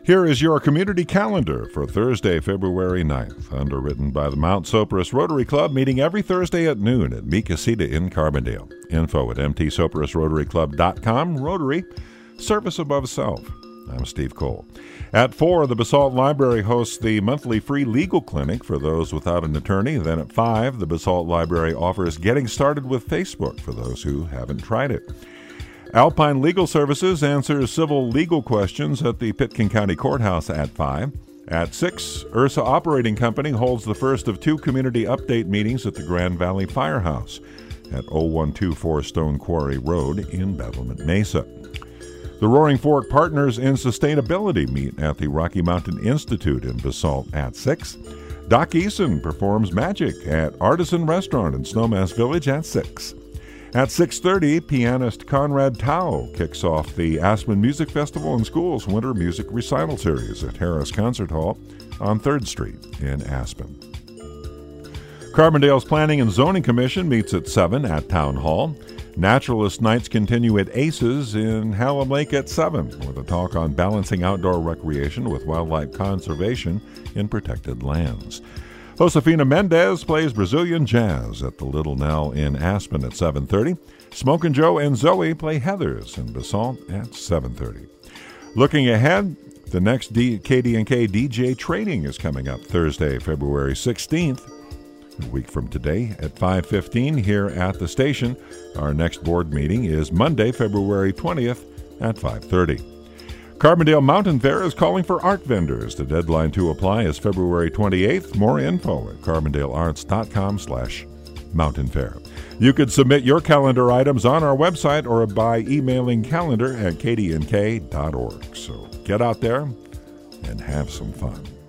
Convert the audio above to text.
Here is your community calendar for Thursday, February 9th, underwritten by the Mount Sopris Rotary Club, meeting every Thursday at noon at Mi Casita in Carbondale. Info at mtsoprisrotaryclub.com. Rotary, service above self. I'm Steve Cole. At 4, the Basalt Library hosts the monthly free legal clinic for those without an attorney. Then at 5, the Basalt Library offers Getting Started with Facebook for those who haven't tried it. Alpine Legal Services answers civil legal questions at the Pitkin County Courthouse at 5. At 6, Ursa Operating Company holds the first of 2 community update meetings at the Grand Valley Firehouse at 0124 Stone Quarry Road in Bevelment Mesa. The Roaring Fork Partners in Sustainability meet at the Rocky Mountain Institute in Basalt at 6. Doc Eason performs magic at Artisan Restaurant in Snowmass Village at 6. At 6:30, pianist Conrad Tao kicks off the Aspen Music Festival and School's Winter Music Recital Series at Harris Concert Hall on 3rd Street in Aspen. Carbondale's Planning and Zoning Commission meets at 7 at Town Hall. Naturalist Nights continue at Aces in Hallam Lake at 7 with a talk on balancing outdoor recreation with wildlife conservation in protected lands. Josefina Mendez plays Brazilian jazz at the Little Nell in Aspen at 7:30. Smokin' Joe and Zoe play Heathers in Basalt at 7:30. Looking ahead, the next KD&K DJ training is coming up Thursday, February 16th. A week from today at 5:15 here at the station. Our next board meeting is Monday, February 20th at 5:30. Carbondale Mountain Fair is calling for art vendors. The deadline to apply is February 28th. More info at carbondalearts.com/Mountain Fair. You could submit your calendar items on our website or by emailing calendar@kdnk.org. So get out there and have some fun.